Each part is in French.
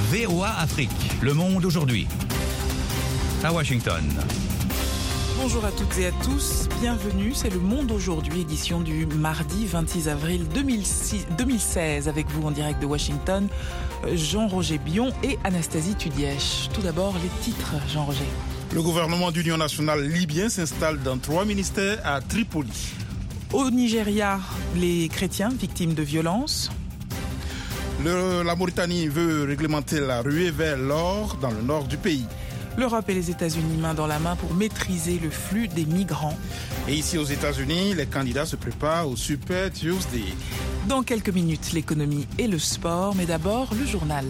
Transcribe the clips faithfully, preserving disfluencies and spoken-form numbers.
V O A Afrique, le monde aujourd'hui. À Washington. Bonjour à toutes et à tous, bienvenue, c'est Le Monde Aujourd'hui, édition du mardi vingt-six avril deux mille seize, avec vous en direct de Washington, Jean-Roger Bion et Anastasie Tudièche. Tout d'abord, les titres, Jean-Roger. Le gouvernement d'union nationale libyen s'installe dans trois ministères à Tripoli. Au Nigeria, les chrétiens victimes de violences. Le, la Mauritanie veut réglementer la ruée vers l'or dans le nord du pays. L'Europe et les États-Unis main dans la main pour maîtriser le flux des migrants. Et ici aux États-Unis, les candidats se préparent au Super Tuesday. Dans quelques minutes, l'économie et le sport, mais d'abord le journal.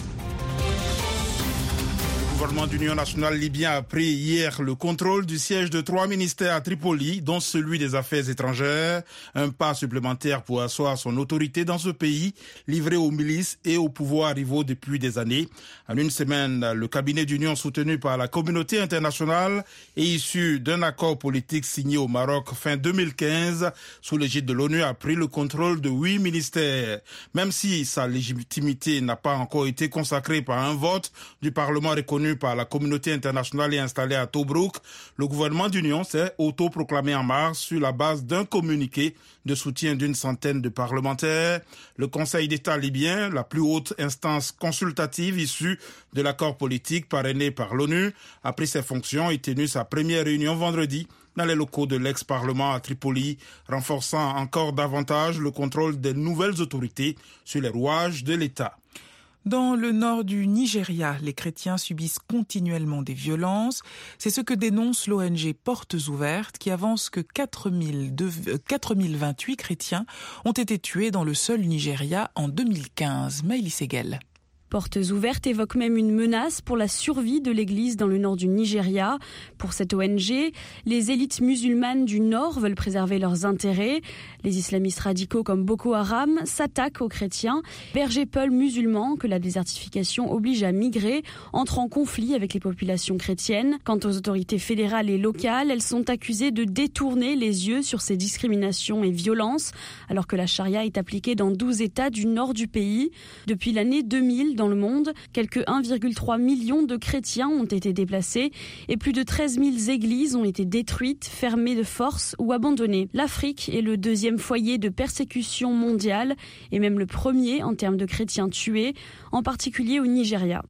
Le gouvernement d'union nationale libyen a pris hier le contrôle du siège de trois ministères à Tripoli, dont celui des Affaires étrangères. Un pas supplémentaire pour asseoir son autorité dans ce pays, livré aux milices et aux pouvoirs rivaux depuis des années. En une semaine, le cabinet d'union soutenu par la communauté internationale et issu d'un accord politique signé au Maroc fin deux mille quinze, sous l'égide de l'ONU, a pris le contrôle de huit ministères. Même si sa légitimité n'a pas encore été consacrée par un vote du Parlement reconnu par la communauté internationale et installé à Tobrouk, le gouvernement d'union s'est autoproclamé en mars sur la base d'un communiqué de soutien d'une centaine de parlementaires. Le Conseil d'État libyen, la plus haute instance consultative issue de l'accord politique parrainé par l'ONU, a pris ses fonctions et tenu sa première réunion vendredi dans les locaux de l'ex-parlement à Tripoli, renforçant encore davantage le contrôle des nouvelles autorités sur les rouages de l'État. Dans le nord du Nigeria, les chrétiens subissent continuellement des violences. C'est ce que dénonce l'O N G Portes Ouvertes, qui avance que quatre mille vingt-huit chrétiens ont été tués dans le seul Nigeria en deux mille quinze. Maëlys Seguel. Portes Ouvertes évoque même une menace pour la survie de l'église dans le nord du Nigeria. Pour cette O N G, les élites musulmanes du nord veulent préserver leurs intérêts. Les islamistes radicaux comme Boko Haram s'attaquent aux chrétiens. Berger Peul musulmans, que la désertification oblige à migrer, entrent en conflit avec les populations chrétiennes. Quant aux autorités fédérales et locales, elles sont accusées de détourner les yeux sur ces discriminations et violences, alors que la charia est appliquée dans douze États du nord du pays. Depuis l'année deux mille, dans le monde, quelques un virgule trois million de chrétiens ont été déplacés et plus de treize mille églises ont été détruites, fermées de force ou abandonnées. L'Afrique est le deuxième foyer de persécution mondiale et même le premier en termes de chrétiens tués, en particulier au Nigeria.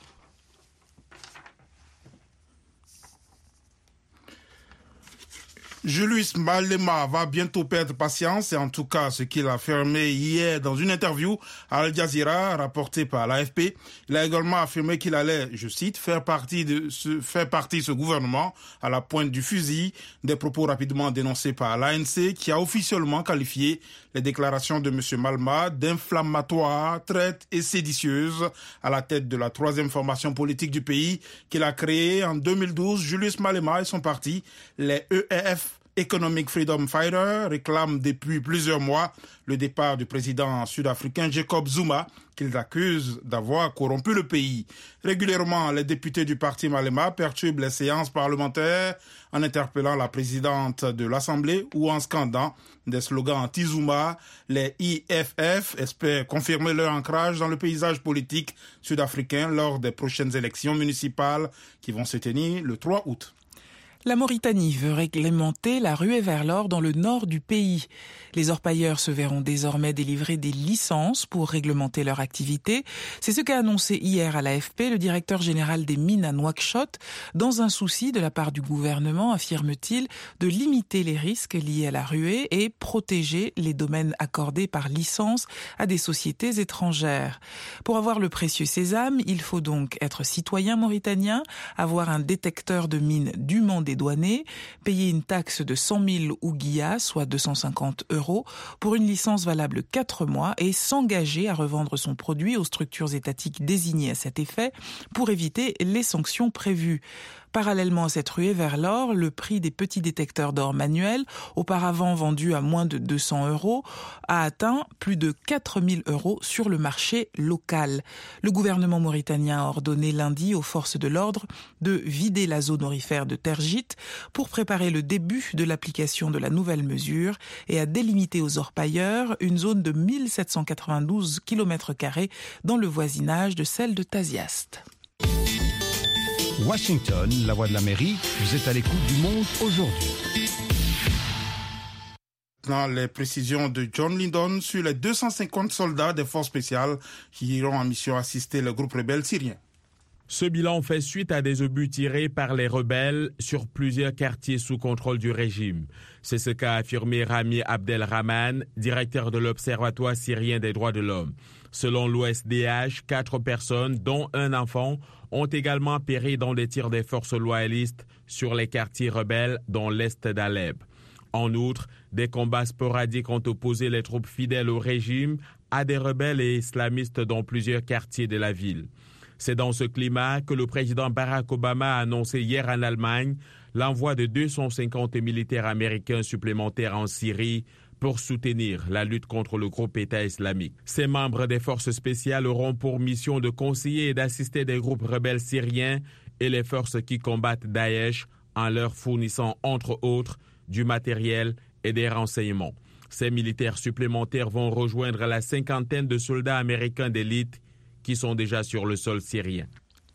Julius Malema va bientôt perdre patience, c'est en tout cas ce qu'il a affirmé hier dans une interview à Al Jazeera rapportée par l'A F P. Il a également affirmé qu'il allait, je cite, faire partie de ce, faire partie ce gouvernement à la pointe du fusil, des propos rapidement dénoncés par l'A N C qui a officiellement qualifié les déclarations de M. Malema d'inflammatoires, traites et séditieuses. À la tête de la troisième formation politique du pays qu'il a créée en deux mille douze, Julius Malema et son parti, les E E F, Economic Freedom Fighter, réclament depuis plusieurs mois le départ du président sud-africain Jacob Zuma, qu'ils accusent d'avoir corrompu le pays. Régulièrement, les députés du parti Malema perturbent les séances parlementaires en interpellant la présidente de l'Assemblée ou en scandant des slogans anti-Zuma. Les I F F espèrent confirmer leur ancrage dans le paysage politique sud-africain lors des prochaines élections municipales qui vont se tenir le trois août. La Mauritanie veut réglementer la ruée vers l'or dans le nord du pays. Les orpailleurs se verront désormais délivrer des licences pour réglementer leur activité. C'est ce qu'a annoncé hier à l'A F P le directeur général des mines à Nouakchott, dans un souci de la part du gouvernement, affirme-t-il, de limiter les risques liés à la ruée et protéger les domaines accordés par licence à des sociétés étrangères. Pour avoir le précieux sésame, il faut donc être citoyen mauritanien, avoir un détecteur de mines dûment dédouané, payer une taxe de cent mille ouguiyas, soit deux cent cinquante euros, pour une licence valable quatre mois et s'engager à revendre son produit aux structures étatiques désignées à cet effet pour éviter les sanctions prévues. Parallèlement à cette ruée vers l'or, le prix des petits détecteurs d'or manuels, auparavant vendus à moins de deux cents euros, a atteint plus de quatre mille euros sur le marché local. Le gouvernement mauritanien a ordonné lundi aux forces de l'ordre de vider la zone aurifère de Tergit huit pour préparer le début de l'application de la nouvelle mesure et a délimité aux orpailleurs une zone de mille sept cent quatre-vingt-douze kilomètres carrés dans le voisinage de celle de Tasiast. Washington, la voix de l'Amérique, vous êtes à l'écoute du Monde aujourd'hui. Dans les précisions de John Lydon sur les deux cent cinquante soldats des forces spéciales qui iront en mission assister le groupe rebelle syrien. Ce bilan fait suite à des obus tirés par les rebelles sur plusieurs quartiers sous contrôle du régime. C'est ce qu'a affirmé Rami Abdelrahman, directeur de l'Observatoire syrien des droits de l'homme. Selon l'O S D H, quatre personnes, dont un enfant, ont également péri dans des tirs des forces loyalistes sur les quartiers rebelles dans l'est d'Alep. En outre, des combats sporadiques ont opposé les troupes fidèles au régime à des rebelles et islamistes dans plusieurs quartiers de la ville. C'est dans ce climat que le président Barack Obama a annoncé hier en Allemagne l'envoi de deux cent cinquante militaires américains supplémentaires en Syrie pour soutenir la lutte contre le groupe État islamique. Ces membres des forces spéciales auront pour mission de conseiller et d'assister des groupes rebelles syriens et les forces qui combattent Daesh en leur fournissant, entre autres, du matériel et des renseignements. Ces militaires supplémentaires vont rejoindre la cinquantaine de soldats américains d'élite qui sont déjà sur le sol syrien.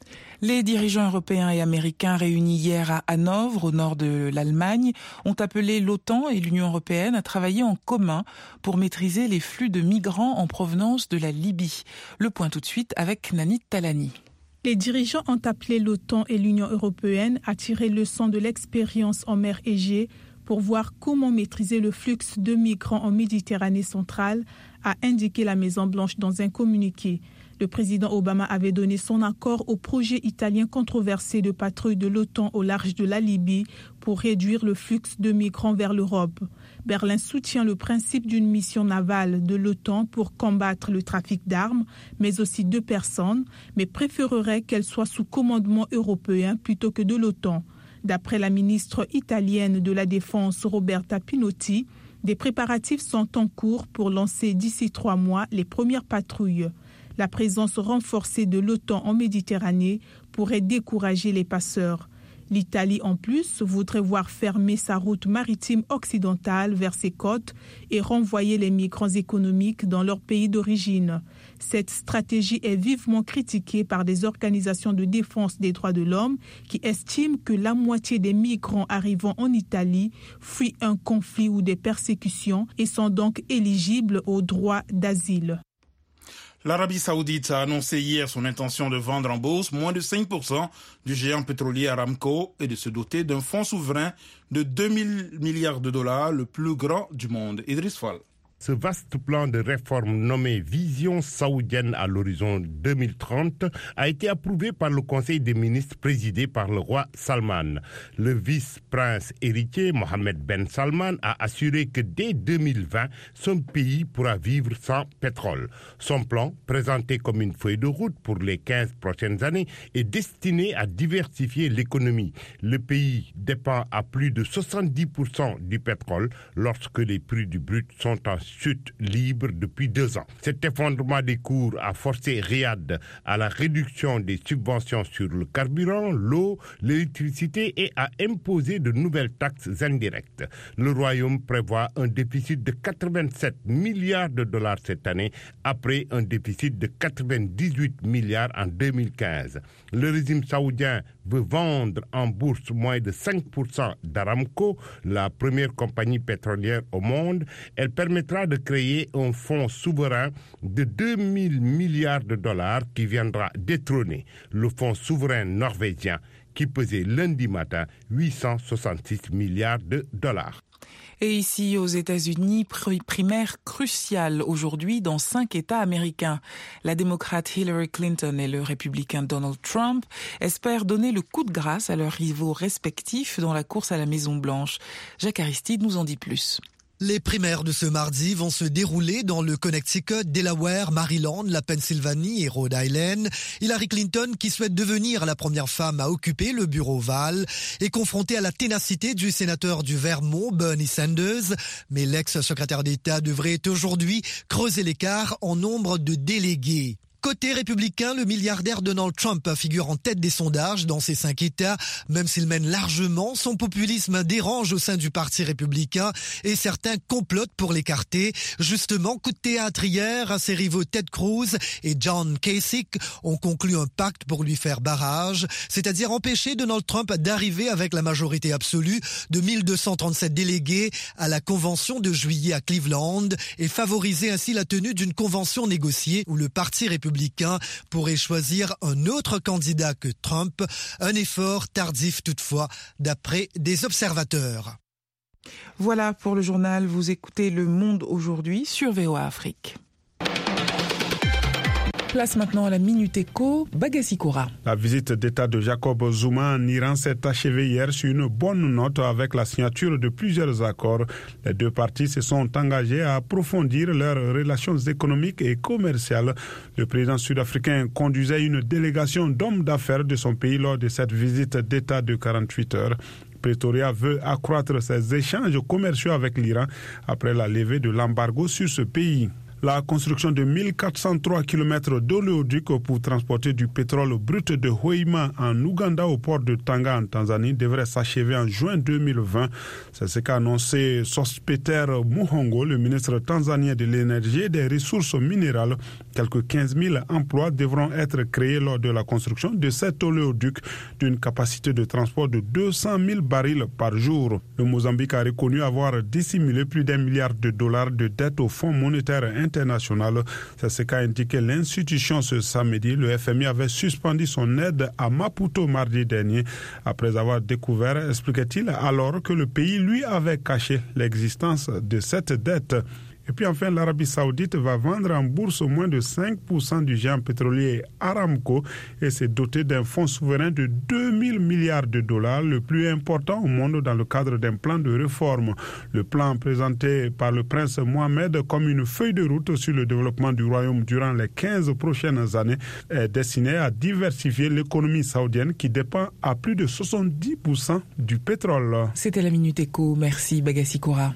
Les dirigeants européens et américains réunis hier à Hanovre, au nord de l'Allemagne, ont appelé l'OTAN et l'Union européenne à travailler en commun pour maîtriser les flux de migrants en provenance de la Libye. Le point tout de suite avec Nanit Talani. Les dirigeants ont appelé l'OTAN et l'Union européenne à tirer leçon de l'expérience en mer Égée pour voir comment maîtriser le flux de migrants en Méditerranée centrale, a indiqué la Maison-Blanche dans un communiqué. Le président Obama avait donné son accord au projet italien controversé de patrouille de l'OTAN au large de la Libye pour réduire le flux de migrants vers l'Europe. Berlin soutient le principe d'une mission navale de l'OTAN pour combattre le trafic d'armes, mais aussi de personnes, mais préférerait qu'elle soit sous commandement européen plutôt que de l'OTAN. D'après la ministre italienne de la Défense Roberta Pinotti, des préparatifs sont en cours pour lancer d'ici trois mois les premières patrouilles. La présence renforcée de l'OTAN en Méditerranée pourrait décourager les passeurs. L'Italie, en plus, voudrait voir fermer sa route maritime occidentale vers ses côtes et renvoyer les migrants économiques dans leur pays d'origine. Cette stratégie est vivement critiquée par des organisations de défense des droits de l'homme qui estiment que la moitié des migrants arrivant en Italie fuient un conflit ou des persécutions et sont donc éligibles au droit d'asile. L'Arabie Saoudite a annoncé hier son intention de vendre en bourse moins de cinq pour cent du géant pétrolier Aramco et de se doter d'un fonds souverain de deux mille milliards de dollars, le plus grand du monde. Idriss Fall. Ce vaste plan de réforme nommé Vision saoudienne à l'horizon deux mille trente a été approuvé par le Conseil des ministres présidé par le roi Salman. Le vice-prince héritier Mohammed Ben Salman a assuré que dès deux mille vingt, son pays pourra vivre sans pétrole. Son plan, présenté comme une feuille de route pour les quinze prochaines années, est destiné à diversifier l'économie. Le pays dépend à plus de soixante-dix pour cent du pétrole lorsque les prix du brut sont en chute libre depuis deux ans. Cet effondrement des cours a forcé Riyad à la réduction des subventions sur le carburant, l'eau, l'électricité et a imposé de nouvelles taxes indirectes. Le royaume prévoit un déficit de quatre-vingt-sept milliards de dollars cette année, après un déficit de quatre-vingt-dix-huit milliards en deux mille quinze. Le régime saoudien veut vendre en bourse moins de cinq pour cent d'Aramco, la première compagnie pétrolière au monde. Elle permettra de créer un fonds souverain de deux mille milliards de dollars qui viendra détrôner le fonds souverain norvégien qui pesait lundi matin huit cent soixante-six milliards de dollars. Et ici, aux États-Unis, primaire cruciale aujourd'hui dans cinq États américains. La démocrate Hillary Clinton et le républicain Donald Trump espèrent donner le coup de grâce à leurs rivaux respectifs dans la course à la Maison-Blanche. Jacques Aristide nous en dit plus. Les primaires de ce mardi vont se dérouler dans le Connecticut, Delaware, Maryland, la Pennsylvanie et Rhode Island. Hillary Clinton, qui souhaite devenir la première femme à occuper le bureau ovale, est confrontée à la ténacité du sénateur du Vermont, Bernie Sanders. Mais l'ex-secrétaire d'État devrait aujourd'hui creuser l'écart en nombre de délégués. Côté républicain, le milliardaire Donald Trump figure en tête des sondages dans ces cinq États. Même s'il mène largement, son populisme dérange au sein du Parti républicain et certains complotent pour l'écarter. Justement, coup de théâtre hier, ses rivaux Ted Cruz et John Kasich ont conclu un pacte pour lui faire barrage, c'est-à-dire empêcher Donald Trump d'arriver avec la majorité absolue de mille deux cent trente-sept délégués à la convention de juillet à Cleveland et favoriser ainsi la tenue d'une convention négociée où le Parti républicain pourrait choisir un autre candidat que Trump. Un effort tardif toutefois, d'après des observateurs. Voilà pour le journal. Vous écoutez Le Monde aujourd'hui sur V O A Afrique. Place maintenant à la Minute Éco, Bagassi Koura. La visite d'État de Jacob Zuma en Iran s'est achevée hier sur une bonne note avec la signature de plusieurs accords. Les deux parties se sont engagées à approfondir leurs relations économiques et commerciales. Le président sud-africain conduisait une délégation d'hommes d'affaires de son pays lors de cette visite d'État de quarante-huit heures. Pretoria veut accroître ses échanges commerciaux avec l'Iran après la levée de l'embargo sur ce pays. La construction de mille quatre cent trois kilomètres d'oléoduc pour transporter du pétrole brut de Hoima en Ouganda au port de Tanga en Tanzanie devrait s'achever en juin deux mille vingt. C'est ce qu'a annoncé Sospeter Muhongo, le ministre tanzanien de l'énergie et des ressources minérales. Quelques quinze mille emplois devront être créés lors de la construction de cet oléoduc d'une capacité de transport de deux cent mille barils par jour. Le Mozambique a reconnu avoir dissimulé plus d'un milliard de dollars de dettes au Fonds monétaire international. C'est ce qu'a indiqué l'institution ce samedi. Le F M I avait suspendu son aide à Maputo mardi dernier après avoir découvert, expliquait-il, alors que le pays lui avait caché l'existence de cette dette. Et puis enfin, l'Arabie Saoudite va vendre en bourse moins de cinq pour cent du géant pétrolier Aramco et s'est doté d'un fonds souverain de deux mille milliards de dollars, le plus important au monde dans le cadre d'un plan de réforme. Le plan présenté par le prince Mohamed comme une feuille de route sur le développement du royaume durant les quinze prochaines années est destiné à diversifier l'économie saoudienne qui dépend à plus de soixante-dix pour cent du pétrole. C'était la Minute Éco. Merci Bagassi Koura.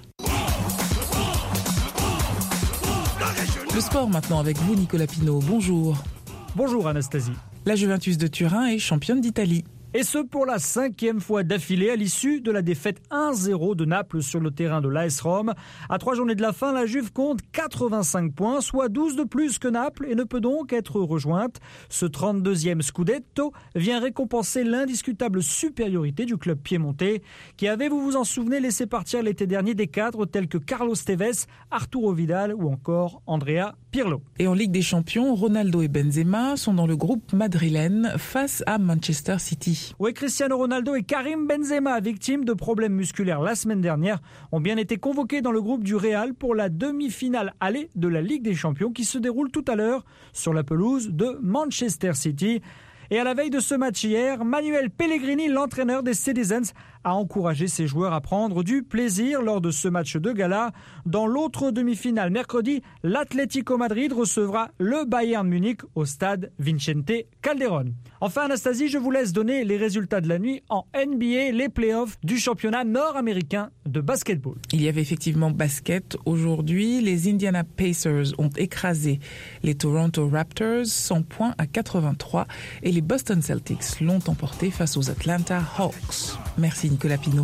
Le sport maintenant avec vous, Nicolas Pinault. Bonjour. Bonjour Anastasie. La Juventus de Turin est championne d'Italie. Et ce pour la cinquième fois d'affilée à l'issue de la défaite un zéro de Naples sur le terrain de l'A S Rome. À trois journées de la fin, la Juve compte quatre-vingt-cinq points, soit douze de plus que Naples et ne peut donc être rejointe. Ce trente-deuxième Scudetto vient récompenser l'indiscutable supériorité du club piémontais qui avait, vous vous en souvenez, laissé partir l'été dernier des cadres tels que Carlos Tevez, Arturo Vidal ou encore Andrea Pirlo. Et en Ligue des Champions, Ronaldo et Benzema sont dans le groupe madrilène face à Manchester City. Oui, Cristiano Ronaldo et Karim Benzema, victimes de problèmes musculaires la semaine dernière, ont bien été convoqués dans le groupe du Real pour la demi-finale aller de la Ligue des Champions qui se déroule tout à l'heure sur la pelouse de Manchester City. Et à la veille de ce match hier, Manuel Pellegrini, l'entraîneur des Citizens, a encouragé ses joueurs à prendre du plaisir lors de ce match de gala. Dans l'autre demi-finale, mercredi, l'Atlético Madrid recevra le Bayern Munich au stade Vicente Calderón. Enfin, Anastasie, je vous laisse donner les résultats de la nuit en N B A, les playoffs du championnat nord-américain de basketball. Il y avait effectivement basket aujourd'hui. Les Indiana Pacers ont écrasé les Toronto Raptors cent points à quatre-vingt-trois et les Boston Celtics l'ont emporté face aux Atlanta Hawks. Merci Nicolas Pinault.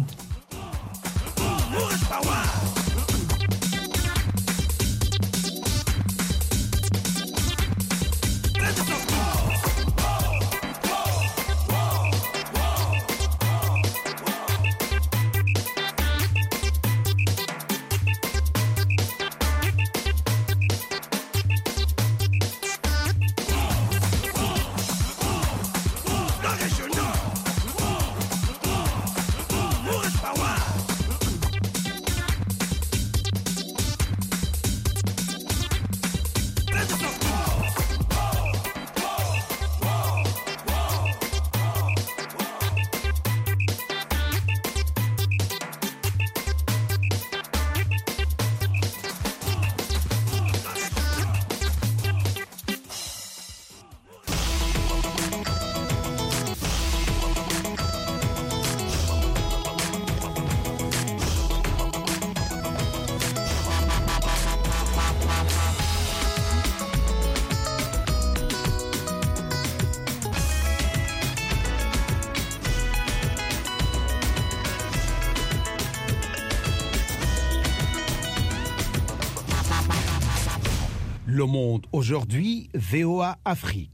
Le Monde aujourd'hui, V O A Afrique.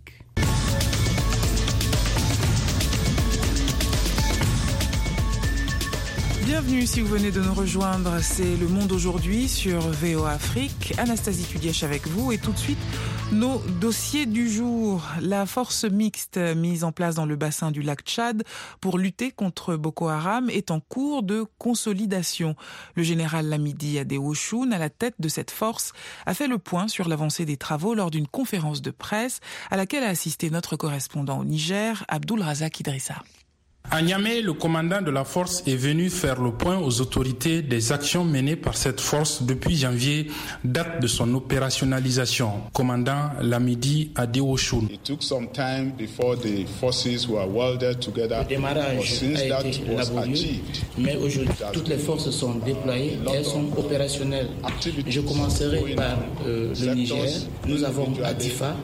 Bienvenue si vous venez de nous rejoindre, c'est Le Monde aujourd'hui sur V O A Afrique. Anastasie Tudièche avec vous et tout de suite nos dossiers du jour. La force mixte mise en place dans le bassin du lac Tchad pour lutter contre Boko Haram est en cours de consolidation. Le général Lamidi Adéochoun, à la tête de cette force, a fait le point sur l'avancée des travaux lors d'une conférence de presse à laquelle a assisté notre correspondant au Niger, Abdul Razak Idrissa. À Niamey, le commandant de la force est venu faire le point aux autorités des actions menées par cette force depuis janvier, date de son opérationnalisation. Commandant Lamidi Adéochoun. It took some time before the forces were welded together. Le démarrage a été laborieux, mais aujourd'hui, toutes les forces sont déployées et elles sont opérationnelles. Je commencerai par euh, le Niger. Nous avons Adifa,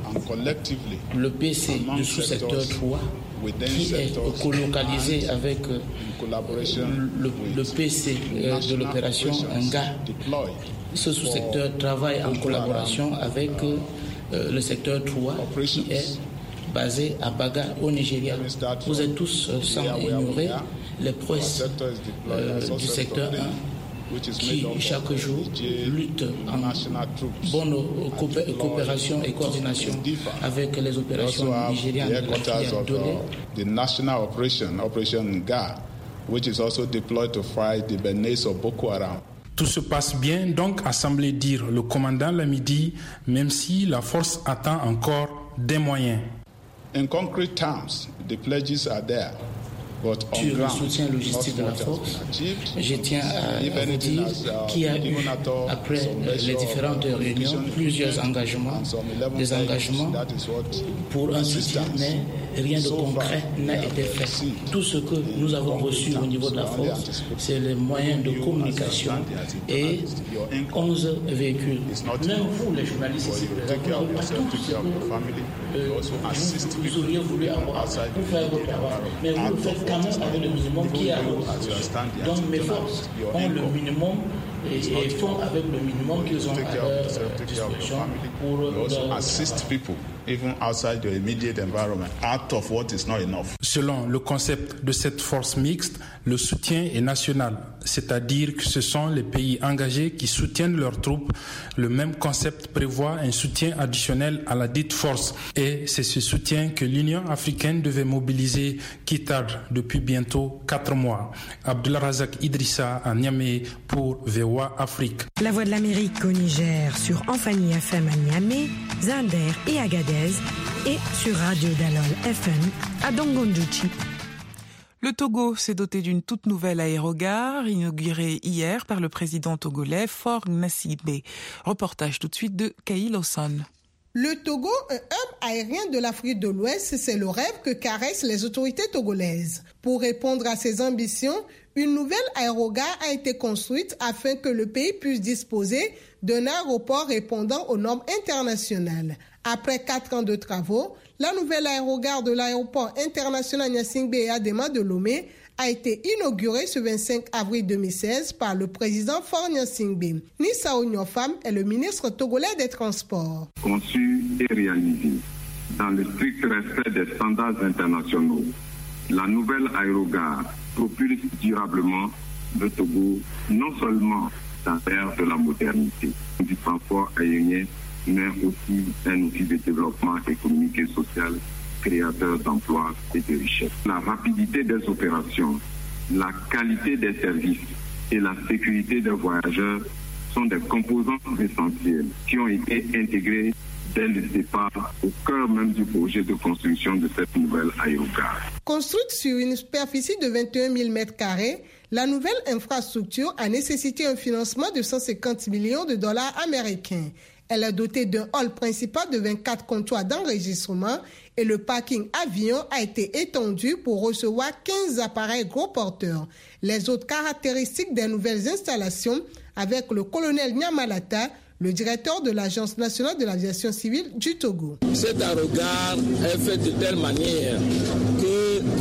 le P C du sous-secteur trois, qui est colocalisé avec euh, le, le P C euh, de l'opération Nga. Ce sous-secteur travaille en collaboration avec euh, le secteur trois qui est basé à Baga au Nigeria. Vous êtes tous euh, sans ignorer les prouesses euh, du secteur un qui chaque jour lutte en bonne coopération et coordination avec les opérations nigérianes de la filière Dolé. The national operation, Operation Nga, which is also deployed to fight the menace of Boko Haram. Tout se passe bien, donc, a semblé dire le commandant Lamidi, même si la force attend encore des moyens. In concrete terms, the pledges are there. Sur le soutien logistique de la force, je tiens à vous dire qu'il y a eu, après les différentes réunions, plusieurs engagements, des engagements pour un soutien, mais rien de concret n'a été fait. Tout ce que nous avons reçu au niveau de la force, c'est les moyens de communication et onze véhicules. Même vous, les journalistes ici, vous n'avez pas tout ce que euh, vous, vous auriez voulu avoir pour faire votre travail, mais vous le faites quand même avec le minimum qui est à votre disposition. Donc mes forces ont le minimum et, et font avec le minimum qu'ils ont à leur disposition pour leur assist people even outside the immediate environment out of what is not enough. Selon le concept de cette force mixte, le soutien est national, c'est-à-dire que ce sont les pays engagés qui soutiennent leurs troupes. Le même concept prévoit un soutien additionnel à la dite force et c'est ce soutien que l'Union africaine devait mobiliser qui tarde depuis bientôt quatre mois. Abdul Razak Idrissa à Niamey pour V O A Afrique. La Voix de l'Amérique au Niger sur Amphani F M à Niamey, Zinder et Agadez et sur Radio Dalol F M à Dongondouchi. Le Togo s'est doté d'une toute nouvelle aérogare inaugurée hier par le président togolais Faure Gnassingbé. Reportage tout de suite de Kaïl Osson. Le Togo, un hub aérien de l'Afrique de l'Ouest, c'est le rêve que caressent les autorités togolaises. Pour répondre à ces ambitions, une nouvelle aérogare a été construite afin que le pays puisse disposer d'un aéroport répondant aux normes internationales. Après quatre ans de travaux, la nouvelle aérogare de l'aéroport international Gnassingbé et Adema de Lomé a été inaugurée ce vingt-cinq avril deux mille seize par le président Faure Gnassingbé. Nissa Onyofam est le ministre togolais des Transports. Conçu et réalisé dans le strict respect des standards internationaux, la nouvelle aérogare propulse durablement le Togo non seulement dans l'ère de la modernité du transport aérien, mais aussi un outil de développement économique et social créateur d'emplois et de richesses. La rapidité des opérations, la qualité des services et la sécurité des voyageurs sont des composants essentiels qui ont été intégrés dès le départ au cœur même du projet de construction de cette nouvelle aérogare. Construite sur une superficie de vingt et un mille mètres carrés, la nouvelle infrastructure a nécessité un financement de cent cinquante millions de dollars américains. Elle est dotée d'un hall principal de vingt-quatre comptoirs d'enregistrement et le parking avion a été étendu pour recevoir quinze appareils gros porteurs. Les autres caractéristiques des nouvelles installations avec le colonel Nyamalata, le directeur de l'Agence nationale de l'aviation civile du Togo. Cette aérogare est faite de telle manière que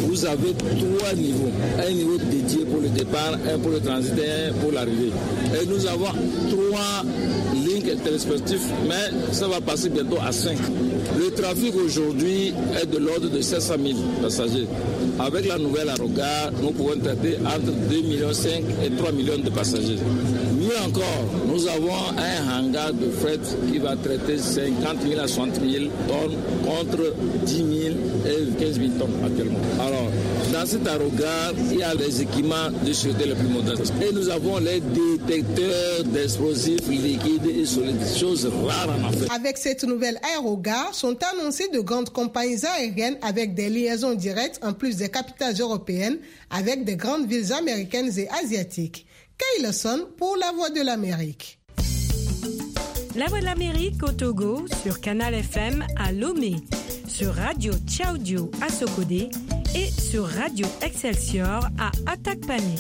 vous avez trois niveaux. Un niveau dédié pour le départ, un pour le transit et un pour l'arrivée. Et nous avons trois lignes interrespectives, mais ça va passer bientôt à cinq. Le trafic aujourd'hui est de l'ordre de sept cent mille passagers. Avec la nouvelle Arogar, nous pouvons traiter entre deux virgule cinq millions et trois millions de passagers. Mieux encore, nous avons un hangar de fret qui va traiter cinquante mille à soixante mille tonnes contre dix mille et quinze mille tonnes actuellement. Alors, dans cet aérogare, il y a les équipements de sûreté les plus modernes. Et nous avons les détecteurs d'explosifs liquides et solides, choses rares en Afrique. Avec cette nouvelle aérogare, sont annoncées de grandes compagnies aériennes avec des liaisons directes en plus des capitales européennes avec des grandes villes américaines et asiatiques. Kay Lawson pour La Voix de l'Amérique. La Voix de l'Amérique au Togo sur Canal F M à Lomé, sur Radio Tchaoudiou à Sokodé et sur Radio Excelsior à Atakpané.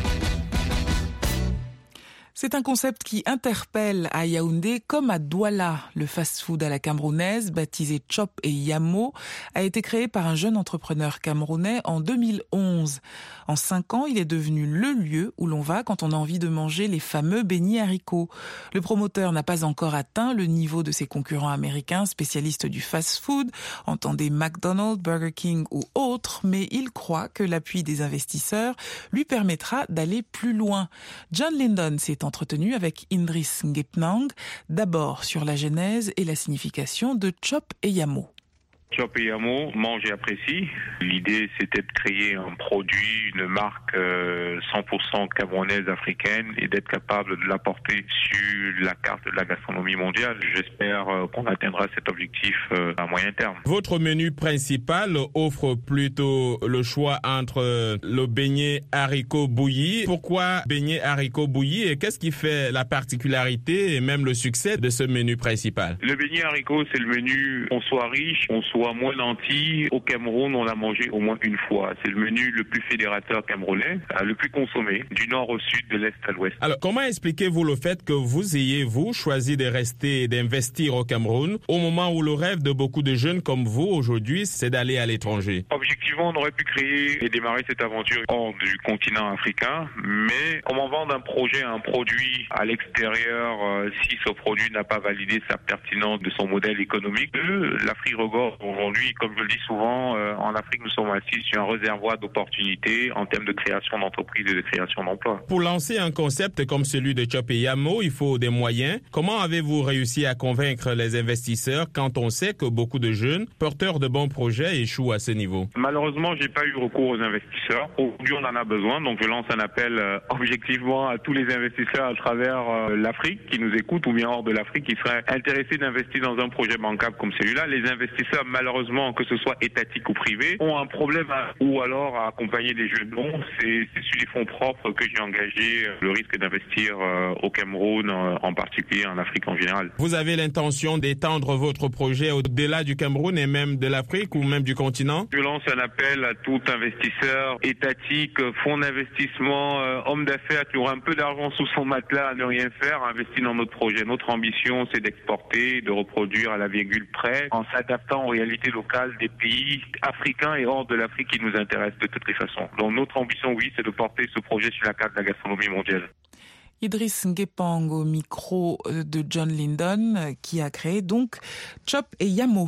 C'est un concept qui interpelle à Yaoundé comme à Douala. Le fast-food à la camerounaise, baptisé Chop et Yamo, a été créé par un jeune entrepreneur camerounais en deux mille onze. En cinq ans, il est devenu le lieu où l'on va quand on a envie de manger les fameux beignets haricots. Le promoteur n'a pas encore atteint le niveau de ses concurrents américains spécialistes du fast-food, entendez McDonald's, Burger King ou autres, mais il croit que l'appui des investisseurs lui permettra d'aller plus loin. John Lindon s'est entretenu avec Idriss Ngepnang, d'abord sur la genèse et la signification de Chop et Yamo. Chop et Yamo, mange et apprécie. L'idée, c'était de créer un produit, une marque euh, cent pour cent camerounaise africaine et d'être capable de l'apporter sur la carte de la gastronomie mondiale. J'espère euh, qu'on atteindra cet objectif euh, à moyen terme. Votre menu principal offre plutôt le choix entre le beignet haricot bouilli. Pourquoi beignet haricot bouilli et qu'est-ce qui fait la particularité et même le succès de ce menu principal? Le beignet haricot, c'est le menu, on soit riche, on soit moins nantis. Au Cameroun, on l'a mangé au moins une fois. C'est le menu le plus fédérateur camerounais, le plus consommé, du nord au sud, de l'est à l'ouest. Alors, comment expliquez-vous le fait que vous ayez, vous, choisi de rester et d'investir au Cameroun au moment où le rêve de beaucoup de jeunes comme vous, aujourd'hui, c'est d'aller à l'étranger? Objectivement, on aurait pu créer et démarrer cette aventure hors du continent africain, mais comment vendre un projet, un produit à l'extérieur euh, si ce produit n'a pas validé sa pertinence de son modèle économique? Euh, L'Afrique regorge aujourd'hui, comme je le dis souvent, euh, en Afrique, nous sommes assis sur un réservoir d'opportunités en termes de création d'entreprises et de création d'emplois. Pour lancer un concept comme celui de Chop et Yamo, il faut des moyens. Comment avez-vous réussi à convaincre les investisseurs quand on sait que beaucoup de jeunes, porteurs de bons projets, échouent à ce niveau? Malheureusement, j'ai pas eu recours aux investisseurs. Aujourd'hui, on en a besoin, donc je lance un appel euh, objectivement à tous les investisseurs à travers euh, l'Afrique qui nous écoutent ou bien hors de l'Afrique qui seraient intéressés d'investir dans un projet bancable comme celui-là. Les investisseurs, malheureusement, que ce soit étatique ou privé, ont un problème à, ou alors à accompagner des jeunes. Non, c'est, c'est sur les fonds propres que j'ai engagé le risque d'investir euh, au Cameroun, euh, en particulier en Afrique en général. Vous avez l'intention d'étendre votre projet au-delà du Cameroun et même de l'Afrique ou même du continent? Je lance un appel à tout investisseur étatique, fonds d'investissement, euh, homme d'affaires qui aura un peu d'argent sous son matelas à ne rien faire, à investir dans notre projet. Notre ambition, c'est d'exporter, de reproduire à la virgule près, en s'adaptant aux réalités locales des pays africains et hors de l'Afrique qui nous intéressent de toutes les façons. Donc notre ambition, oui, c'est de porter ce projet sur la carte de la gastronomie mondiale. Idriss Ngepnang au micro de John Lindon qui a créé donc Chop et Yamo.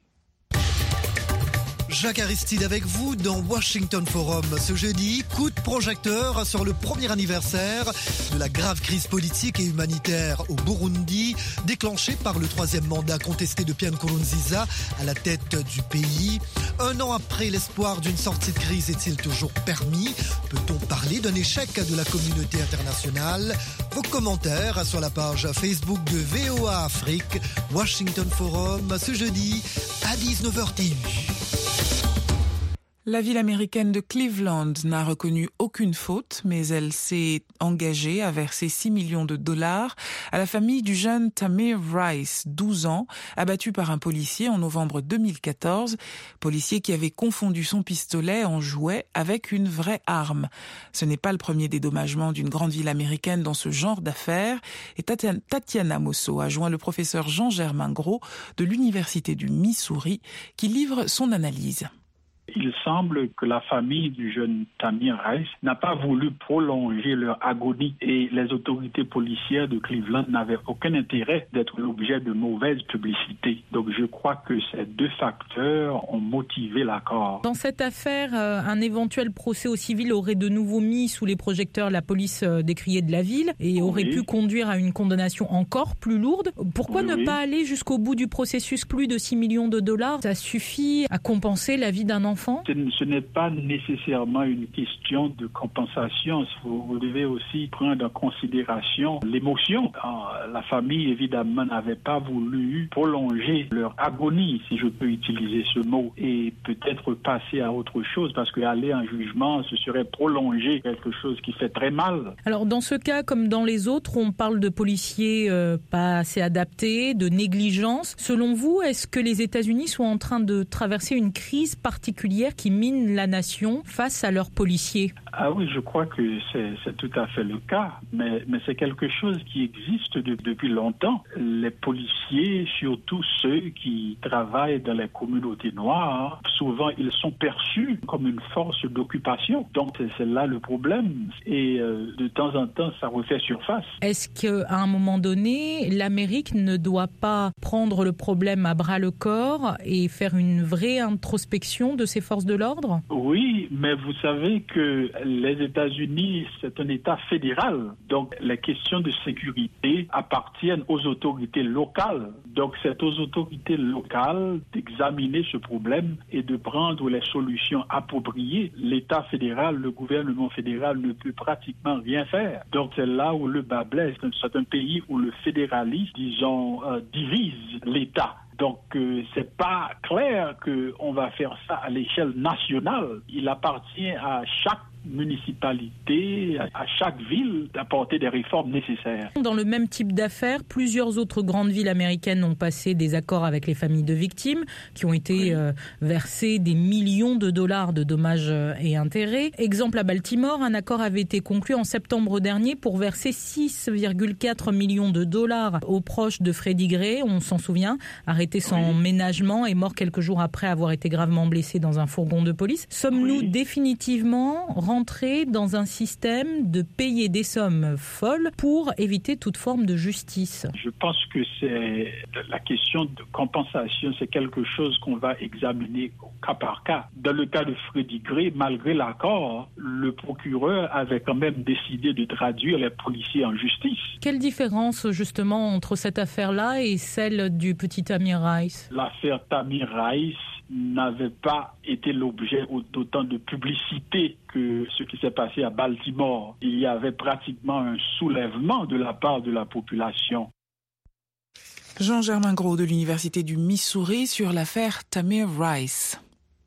Jacques Aristide avec vous dans Washington Forum. Ce jeudi, coup de projecteur sur le premier anniversaire de la grave crise politique et humanitaire au Burundi, déclenchée par le troisième mandat contesté de Pierre Nkurunziza à la tête du pays. Un an après, l'espoir d'une sortie de crise est-il toujours permis? Peut-on parler d'un échec de la communauté internationale? Vos commentaires sur la page Facebook de V O A Afrique, Washington Forum, ce jeudi à dix-neuf heures T U. La ville américaine de Cleveland n'a reconnu aucune faute, mais elle s'est engagée à verser six millions de dollars à la famille du jeune Tamir Rice, douze ans, abattu par un policier en novembre deux mille quatorze, policier qui avait confondu son pistolet en jouet avec une vraie arme. Ce n'est pas le premier dédommagement d'une grande ville américaine dans ce genre d'affaires, et Tatiana Mosso a joint le professeur Jean-Germain Gros de l'Université du Missouri qui livre son analyse. Il semble que la famille du jeune Tamir Rice n'a pas voulu prolonger leur agonie et les autorités policières de Cleveland n'avaient aucun intérêt d'être l'objet de mauvaise publicité. Donc je crois que ces deux facteurs ont motivé l'accord. Dans cette affaire, un éventuel procès au civil aurait de nouveau mis sous les projecteurs la police décriée de la ville et aurait oui. pu conduire à une condamnation encore plus lourde. Pourquoi oui, ne oui. pas aller jusqu'au bout du processus? Plus de six millions de dollars, ça suffit à compenser la vie d'un enfant? Ce n'est pas nécessairement une question de compensation. Vous devez aussi prendre en considération l'émotion. La famille, évidemment, n'avait pas voulu prolonger leur agonie, si je peux utiliser ce mot, et peut-être passer à autre chose, parce qu'aller en jugement, ce serait prolonger quelque chose qui fait très mal. Alors, dans ce cas, comme dans les autres, on parle de policiers euh, pas assez adaptés, de négligence. Selon vous, est-ce que les États-Unis sont en train de traverser une crise particulière qui mine la nation face à leurs policiers? Ah oui, je crois que c'est, c'est tout à fait le cas, mais, mais c'est quelque chose qui existe de, depuis longtemps. Les policiers, surtout ceux qui travaillent dans les communautés noires, souvent ils sont perçus comme une force d'occupation. Donc c'est, c'est là le problème et euh, de temps en temps ça refait surface. Est-ce qu'à un moment donné, l'Amérique ne doit pas prendre le problème à bras le corps et faire une vraie introspection de ses forces de l'ordre? Oui, mais vous savez que les États-Unis, c'est un État fédéral. Donc, les questions de sécurité appartiennent aux autorités locales. Donc, c'est aux autorités locales d'examiner ce problème et de prendre les solutions appropriées. L'État fédéral, le gouvernement fédéral ne peut pratiquement rien faire. Donc, c'est là où le bas blesse. C'est un pays où le fédéralisme, disons, euh, divise l'État. Donc, euh, c'est pas clair qu'on va faire ça à l'échelle nationale. Il appartient à chaque municipalité, à chaque ville d'apporter des réformes nécessaires. Dans le même type d'affaires, plusieurs autres grandes villes américaines ont passé des accords avec les familles de victimes qui ont été oui. euh, versés des millions de dollars de dommages et intérêts. Exemple à Baltimore, un accord avait été conclu en septembre dernier pour verser six virgule quatre millions de dollars aux proches de Freddie Gray, on s'en souvient, arrêté sans oui. ménagement et mort quelques jours après avoir été gravement blessé dans un fourgon de police. Sommes-nous oui. définitivement rentrer dans un système de payer des sommes folles pour éviter toute forme de justice? Je pense que c'est la question de compensation, c'est quelque chose qu'on va examiner au cas par cas. Dans le cas de Freddie Gray, malgré l'accord, le procureur avait quand même décidé de traduire les policiers en justice. Quelle différence justement entre cette affaire-là et celle du petit Tamir Rice? L'affaire Tamir Rice n'avait pas été l'objet d'autant de publicité que ce qui s'est passé à Baltimore. Il y avait pratiquement un soulèvement de la part de la population. Jean-Germain Gros de l'Université du Missouri sur l'affaire Tamir Rice.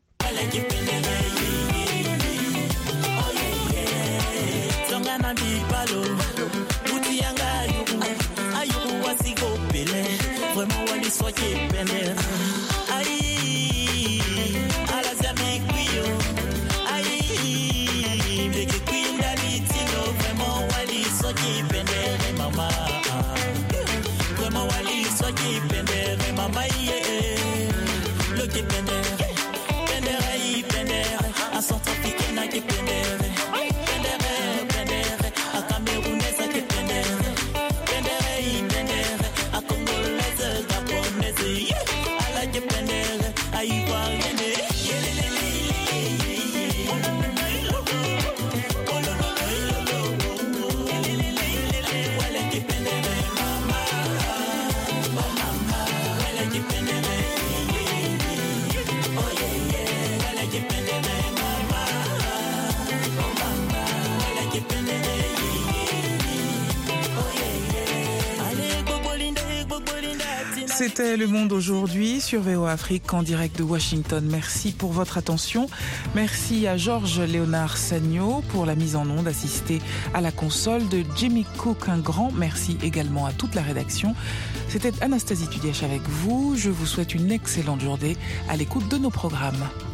C'était Le Monde aujourd'hui sur V O A Afrique en direct de Washington. Merci pour votre attention. Merci à Georges Léonard Sagno pour la mise en onde assistée à la console de Jimmy Cook. Un grand merci également à toute la rédaction. C'était Anastasie Tudièche avec vous. Je vous souhaite une excellente journée à l'écoute de nos programmes.